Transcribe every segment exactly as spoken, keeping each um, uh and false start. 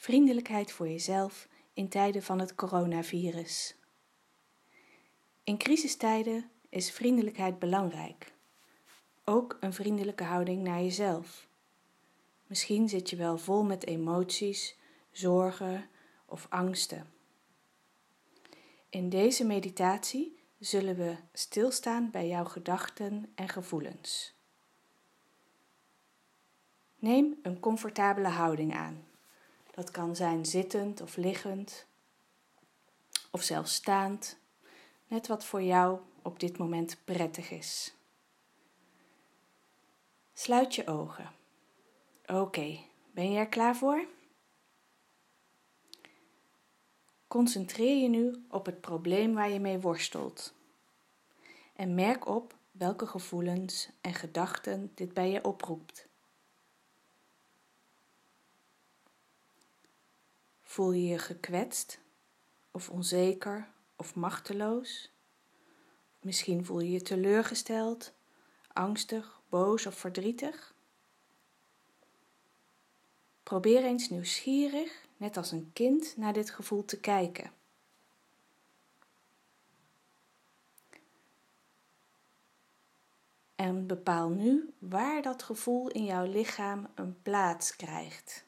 Vriendelijkheid voor jezelf in tijden van het coronavirus. In crisistijden is vriendelijkheid belangrijk. Ook een vriendelijke houding naar jezelf. Misschien zit je wel vol met emoties, zorgen of angsten. In deze meditatie zullen we stilstaan bij jouw gedachten en gevoelens. Neem een comfortabele houding aan. Dat kan zijn zittend of liggend, of zelfs staand, net wat voor jou op dit moment prettig is. Sluit je ogen. Oké, ben je er klaar voor? Concentreer je nu op het probleem waar je mee worstelt. En merk op welke gevoelens en gedachten dit bij je oproept. Voel je je gekwetst of onzeker of machteloos? Misschien voel je je teleurgesteld, angstig, boos of verdrietig? Probeer eens nieuwsgierig, net als een kind, naar dit gevoel te kijken. En bepaal nu waar dat gevoel in jouw lichaam een plaats krijgt.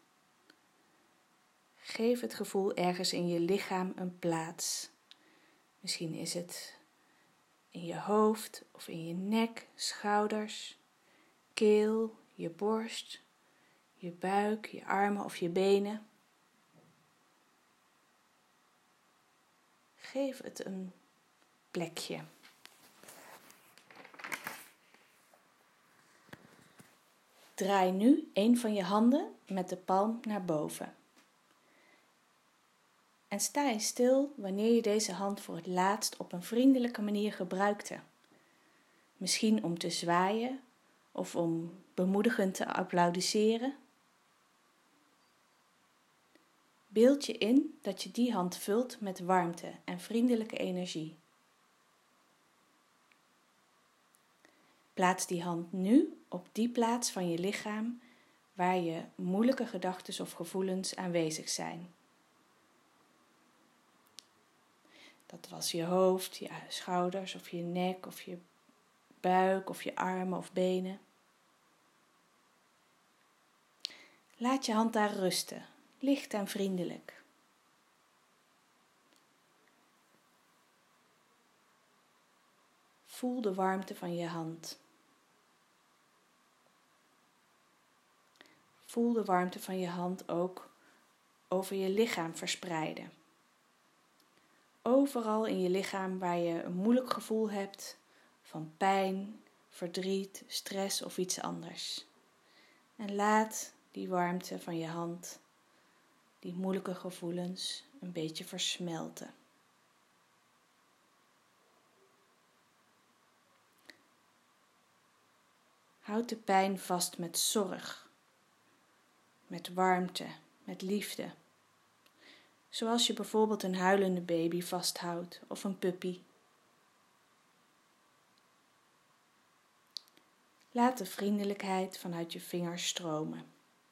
Geef het gevoel ergens in je lichaam een plaats. Misschien is het in je hoofd of in je nek, schouders, keel, je borst, je buik, je armen of je benen. Geef het een plekje. Draai nu een van je handen met de palm naar boven. En sta eens stil wanneer je deze hand voor het laatst op een vriendelijke manier gebruikte. Misschien om te zwaaien of om bemoedigend te applaudisseren. Beeld je in dat je die hand vult met warmte en vriendelijke energie. Plaats die hand nu op die plaats van je lichaam waar je moeilijke gedachten of gevoelens aanwezig zijn. Dat was je hoofd, je schouders of je nek of je buik of je armen of benen. Laat je hand daar rusten, licht en vriendelijk. Voel de warmte van je hand. Voel de warmte van je hand ook over je lichaam verspreiden. Overal in je lichaam waar je een moeilijk gevoel hebt van pijn, verdriet, stress of iets anders. En laat die warmte van je hand, die moeilijke gevoelens, een beetje versmelten. Houd de pijn vast met zorg, met warmte, met liefde. Zoals je bijvoorbeeld een huilende baby vasthoudt of een puppy. Laat de vriendelijkheid vanuit je vingers stromen.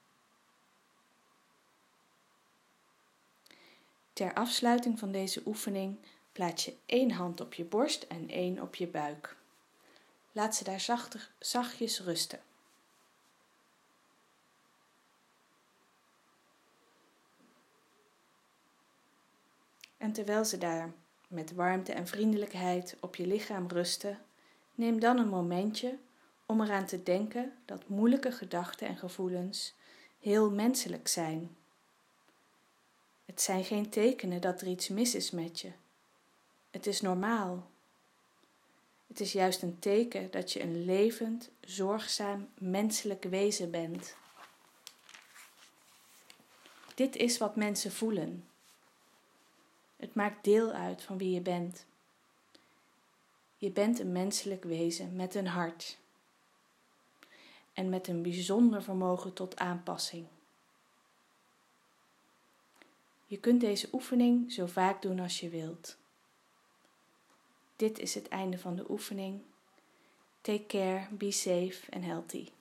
Ter afsluiting van deze oefening plaats je één hand op je borst en één op je buik. Laat ze daar zachtig, zachtjes rusten. En terwijl ze daar met warmte en vriendelijkheid op je lichaam rusten, neem dan een momentje om eraan te denken dat moeilijke gedachten en gevoelens heel menselijk zijn. Het zijn geen tekenen dat er iets mis is met je. Het is normaal. Het is juist een teken dat je een levend, zorgzaam, menselijk wezen bent. Dit is wat mensen voelen. Het maakt deel uit van wie je bent. Je bent een menselijk wezen met een hart. En met een bijzonder vermogen tot aanpassing. Je kunt deze oefening zo vaak doen als je wilt. Dit is het einde van de oefening. Take care, be safe and healthy.